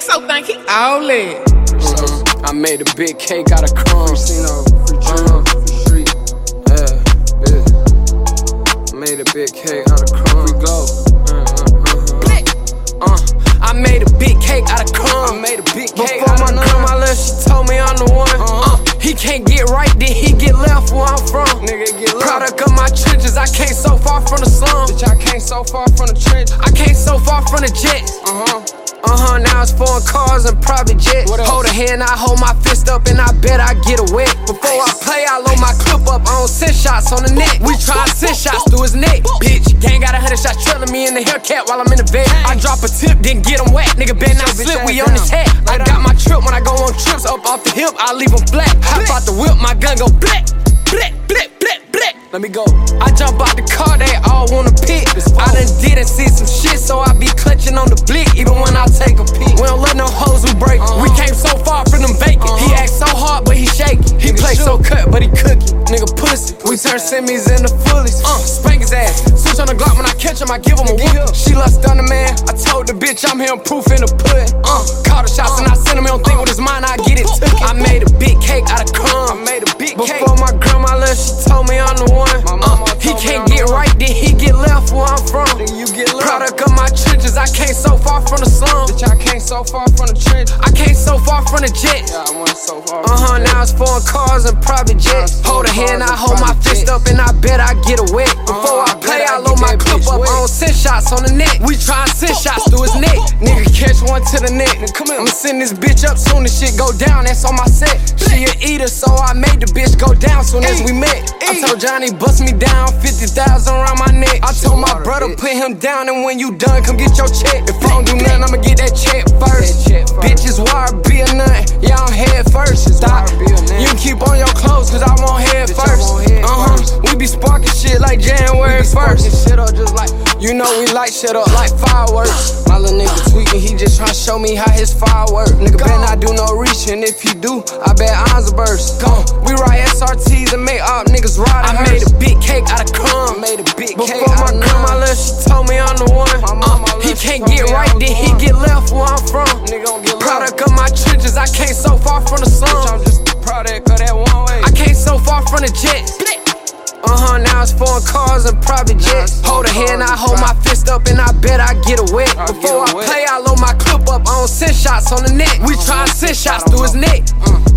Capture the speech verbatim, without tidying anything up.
so think he all in. Mm-hmm. I made a big cake out of crumbs. Free Cino, free John, free street. Yeah, bitch. I made a big cake out of crumbs. Free glow. Uh, I made a big cake out of crumbs. I made a big cake Before my grandma left, she told me I'm the one. Uh, he can't get right, then he get left where I'm from. Nigga get left. Product of my trenches, I came so far from the slum. Bitch, I came so far from the trench. I came so far from the jets. Uh-huh. Uh-huh, now it's foreign cars and private jets. Hold a hand, I hold my fist up and I bet I get a wet. Before I play, I load my clip up, I don't send shots on the neck. We try to send shots through his neck. Bitch, gang got a hundred shots trailing me in the Hellcat while I'm in the vet. I drop a tip, then get him wet. Nigga better not slip, we on his head. I got my trip when I go on trips up off the hip, I leave him flat. Hop out the whip, my gun go blip, blip, blip, blip, blip. Let me go. I jump out the car, they all wanna pick. I done did and see some shit, so I be clutching on the blick, even when I take a peek. We don't let no hoes who break. Uh-huh. We came so far from them vacant. Uh-huh. He act so hard, but he shaky. He play so cut, but he cookie. Nigga pussy. We turn semis into fullies. Uh, spank his ass. Switch on the Glock when I catch him, I give him a whoop. She lust on the man. I told the bitch I'm here proof in the pudding. Uh, call the shots and I send him. He don't think with his mind, I get it took it. I made a big cake out of crumbs. I made a big cake. Before my grandma left, she told me I'm the one. Uh, he can't get right, then he get left where I'm from. You get left. Product of my trenches, I came so far from the slum. Bitch, I came so far from the trench. I came so far from the jets. Yeah, I went so far. Uh-huh, now it's foreign cars and private jets. Hold a hand, I hold my fist up and I bet I get a wet. Before I play, I load my clip up, I don't send shots on the neck. We try and send shots through his neck. Nigga catch one to the neck. I'ma send this bitch up soon as shit go down, that's on my set. She a eater, so I made the bitch go down soon as we met. I told Johnny bust me down, fifty thousand around my neck. I told my brother put him down, and when you done, come get your check. If I don't do nothing, I'ma get that check first. Bitches wire be a nut, yeah I'm head first. Stop. You can keep on your clothes, cause I won't head first. Uh-huh, we be sparking shit like January first. Shit up just like, you know we light shit up like fireworks. My little nigga tweaking, he just tryna show me how his fireworks. Nigga better not do no reaching, if he do, I bet eyes will burst. Go, we ride S R Ts and make up niggas ride. I made a big cake out of crumbs. Made a big cake Before my grandma left, she told me I'm the one. Uh, he can't get right, then he get left where I'm from. Product of my trenches, I came so far from the slum. I'm just a product of that one way. I came so far from the jets. Uh-huh, now it's foreign cars and private jets. Hold a hand, I hold my fist up and I bet I get a wet. Before I play, I load my clip up, I don't send shots on the neck. We try and send shots through his neck.